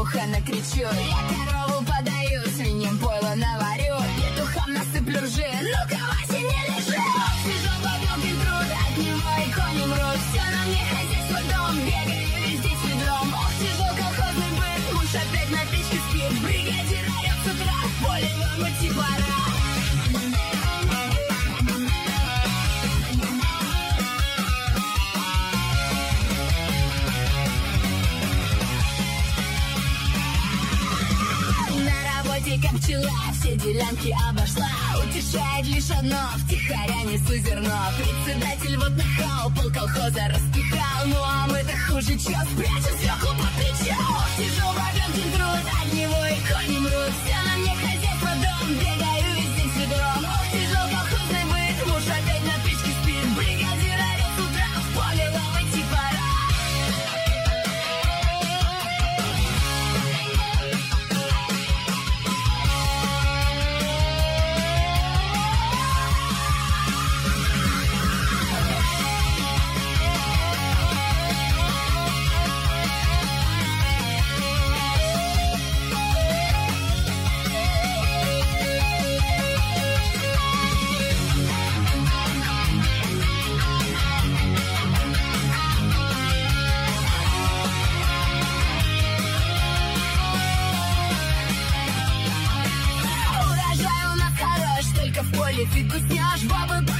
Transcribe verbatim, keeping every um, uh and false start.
ухо накричу. Я корову подаю, свиньям пойло наварю, петухам насыплю ржи, ну-ка, Вася, не лежи. Свежо мелкий труд, от него и кони мрут. Все на мне хозяйство, дом, бегаю везде с ведром. Ох, тяжел колхозный быт, муж опять на печке спит. Бригадир орёт с утра, в поле вам идти пора. Как пчела, все делянки обошла. Утешает лишь одно, втихаря несу зерно. Председатель вот нахал, пол колхоза распихал. Ну а мы-то хуже, чё, спрячем свёклу под плечо. Сижу в огонке труд, от него и кони мрут. Все на мне хозяйство, дом, бегаю везде с ведром. Ох, тяжел колхозный быт, муж опять на печке спит. Бригадир орёт с утра, в поле вам идти пора. В поле фигу снешь, бабы